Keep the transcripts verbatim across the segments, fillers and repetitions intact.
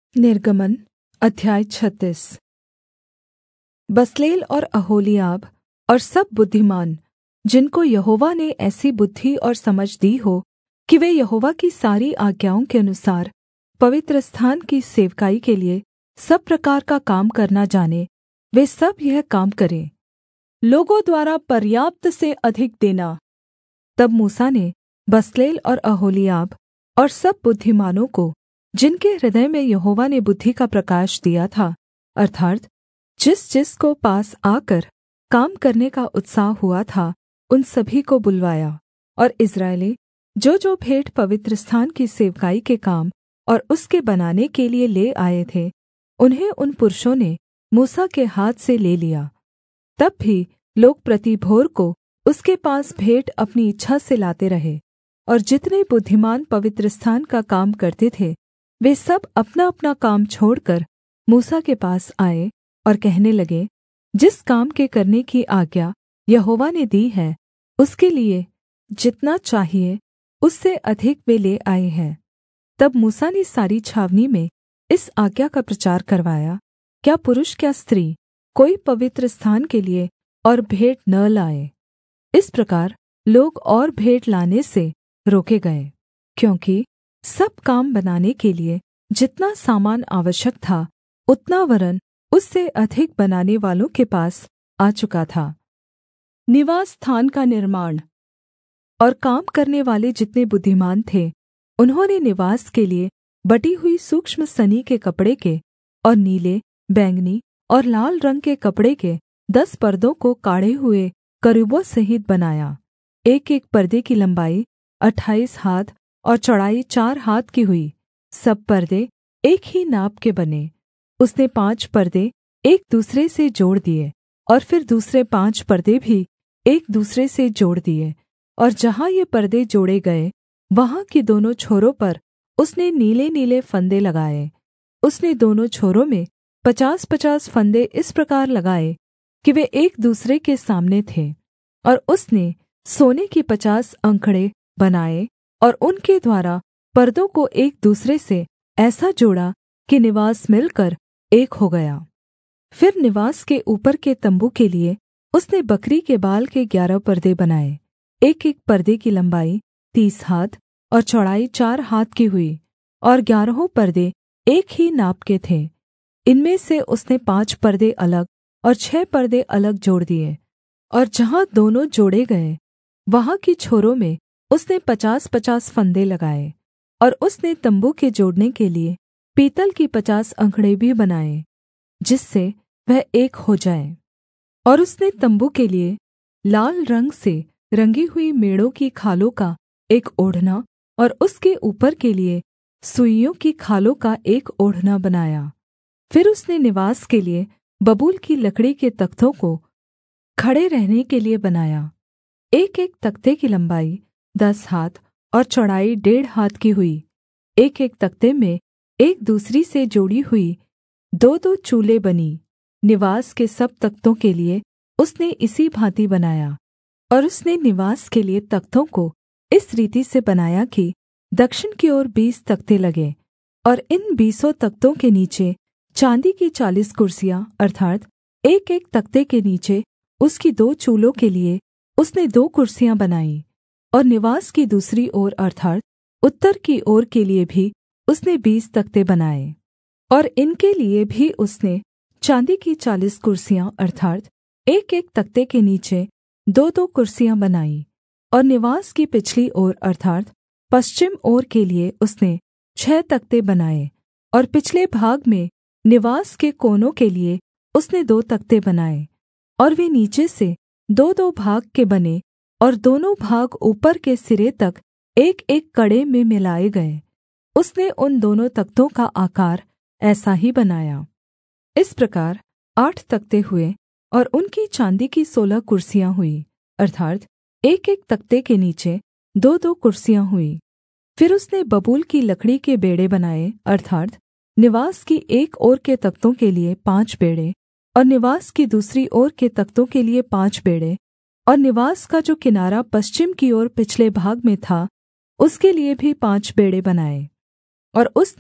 निर्गमन अध्याय छत्तीस। बसलेल और ओहोलीआब और सब बुद्धिमान, जिनको यहोवा ने ऐसी बुद्धि और समझ दी हो कि वे यहोवा की सारी आज्ञाओं के अनुसार पवित्रस्थान की सेवकाई के लिये सब प्रकार का काम करना जानें, वे सब यह काम करें। लोगों द्वारा पर्याप्त से अधिक देना। तब मूसा ने बसलेल और ओहोलीआब और सब बुद्धिमानों को, जिनके हृदय में यहोवा ने बुद्धि का प्रकाश दिया था, अर्थात् जिस जिसको पास आकर काम करने का उत्साह हुआ था, उन सभी को बुलवाया। और इस्राएली जो जो भेंट पवित्रस्थान की सेवकाई के काम और उसके बनाने के लिये ले आए थे, उन्हें उन पुरुषों ने मूसा के हाथ से ले लिया। तब भी लोग प्रति भोर को उसके पास भेंट अपनी इच्छा से लाते रहे। और जितने बुद्धिमान पवित्रस्थान का काम करते थे, वे सब अपनाअपना काम छोड़कर मूसा के पास आए और कहने लगे, जिस काम के करने की आज्ञा यहोवा ने दी है, उसके लिये जितना चाहिए उससे अधिक वे ले आए हैं। तब मूसा ने सारी छावनी में इस आज्ञा का प्रचार करवाया, क्या पुरुष क्या स्त्री कोई पवित्रस्थान के लिये और भेंट न लाए। इस प्रकार लोग और भेंट लाने से रोके गए, क्योंकि सब काम बनाने के लिये जितना सामान आवश्यक था, उतना वरन् उससे अधिक बनाने वालों के पास आ चुका था। निवास स्थान का निर्माण। और काम करने वाले जितने बुद्धिमान थे, उन्होंने निवास के लिये बटी हुई सूक्ष्म सनी के कपड़े के और नीले, बैंगनी और लाल रंग के कपड़े के दस पर्दों को काढ़े हुए करूबों सहित बनाया। एक एक पर्दे की लम्बाई अट्ठाईस हाथ और चौड़ाई चार हाथ की हुई। सब पर्दे एक ही नाप के बने। उसने पाँच पर्दे एक दूसरे से जोड़ दिए और फिर दूसरे पाँच पर्दे भी एक दूसरे से जोड़ दिए। और जहाँ ये पर्दे जोड़े गए, वहाँ की दोनों छोरों पर उसने नीले नीले फंदे लगाए। उसने दोनों छोरों में पचास पचास फंदे इस प्रकार लगाए कि वे एक दूसरे के सामने थे। और उसने सोने की पचास अंकड़े बनाए और उनके द्वारा पर्दों को एक दूसरे से ऐसा जोड़ा कि निवास मिलकर एक हो गया। फिर निवास के ऊपर के तम्बू के लिये उसने बकरी के बाल के ग्यारह पर्दे बनाए। एक एक पर्दे की लम्बाई तीस हाथ और चौड़ाई चार हाथ की हुई, और ग्यारहों पर्दे एक ही नाप के थे। इनमें से उसने पाँच पर्दे अलग और छः पर्दे अलग जोड़ दिए। और जहाँ दोनों जोड़े गए, वहाँ की छोरों में उसने पचास पचास फंदे लगाए। और उसने तम्बू के जोड़ने के लिये पीतल की पचास अंकड़े भी बनाए, जिससे वह एक हो जाए। और उसने तम्बू के लिये लाल रंग से रंगी हुई मेढ़ों की खालों का एक ओढ़ना और उसके ऊपर के लिये सुइसों की खालों का एक ओढ़ना बनाया। फिर उसने निवास के लिये बबूल की लकड़ी के तख्तों को खड़े रहने के लिये बनाया। एक एक तख्ते की लम्बाई दस हाथ और चौड़ाई डेढ़ हाथ की हुई। एक एक तख्ते में एक दूसरी से जोड़ी हुई दो दो चूलें बनी। निवास के सब तख्तों के लिये उसने इसी भाँति बनाया। और उसने निवास के लिये तख्तों को इस रीति से बनाया कि दक्षिण की ओर बीस तख्ते लगे, और इन बीसों तख्तों के नीचे चाँदी की चालीस कुर्सियाँ, अर्थात् एक एक तख्ते के नीचे उसकी दो चूलों के लिये उसने दो कुर्सियाँ बनाईं। और निवास की दूसरी ओर अर्थात् उत्तर की ओर के लिये भी उसने बीस तख्ते बनाए, और इनके लिये भी उसने चाँदी की चालीस कुर्सियाँ, अर्थात् एक एक तख्ते के नीचे दो दो कुर्सियाँ बनाईं। और निवास की पिछली ओर अर्थात् पश्चिम ओर के लिये उसने छः तख्ते बनाए। और पिछले भाग में निवास के कोनों के लिये उसने दो तख्ते बनाए, और वे नीचे से दो दो भाग के बने, और दोनों भाग ऊपर के सिरे तक एक एक कड़े में मिलाए गए। उसने उन दोनों तख्तों का आकार ऐसा ही बनाया। इस प्रकार आठ तख्ते हुए, और उनकी चाँदी की सोलह कुर्सियाँ हुई, अर्थात् एक एक तख्ते के नीचे दो दो कुर्सियाँ हुई। फिर उसने बबूल की लकड़ी के बेंड़े बनाए, अर्थात् निवास की एक ओर के तख्तों के लिये पाँच बेंड़े, और निवास की दूसरी ओर के तख्तों के लिये पाँच बेंड़े, और निवास का जो किनारा पश्चिम की ओर पिछले भाग में था, उसके लिये भी पाँच बेंड़े बनाए। और उसने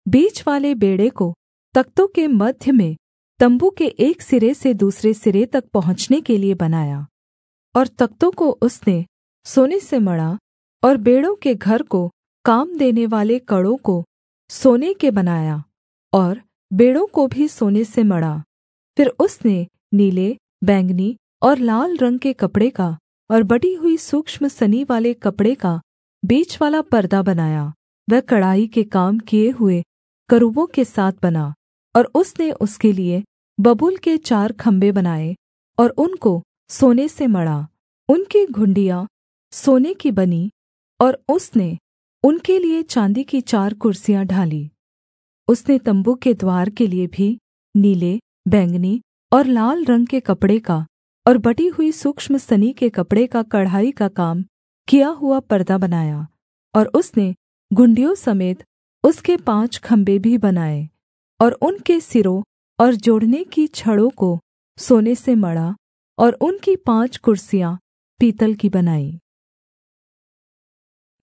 बीच वाले बेंड़े को तख्तों के मध्य में तम्बू के एक सिरे से दूसरे सिरे तक पहुँचने के लिये बनाया। और तख्तों को उसने सोने से मढ़ा, और बेंड़ों के घर को काम देनेवाले कड़ों को सोने के बनाया, और बेंड़ों को भी सोने से मढ़ा। फिर उसने नीले, बैंगनी और लाल रंग के कपड़े का और बटी हुई सूक्ष्म सनी वाले कपड़े का बीचवाला परदा बनाया। वह कढ़ाई के काम किए हुए करूबों के साथ बना। और उसने उसके लिये बबूल के चार खम्भे बनाए और उनको सोने से मढ़ा। उनकी घुंडियाँ सोने की बनीं, और उसने उनके लिये चाँदी की चार कुर्सियाँ ढालीं। उसने तम्बू के द्वार के लिये भी नीले, बैंगनी और लाल रंग के कपड़े का और बटी हुई सूक्ष्म सनी के कपड़े का कढ़ाई का काम किया हुआ परदा बनाया। और उसने घुंडियों समेत उसके पाँच खम्भे भी बनाए, और उनके सिरों और जोड़ने की छड़ों को सोने से मढ़ा, और उनकी पाँच कुर्सियाँ पीतल की बनाईं।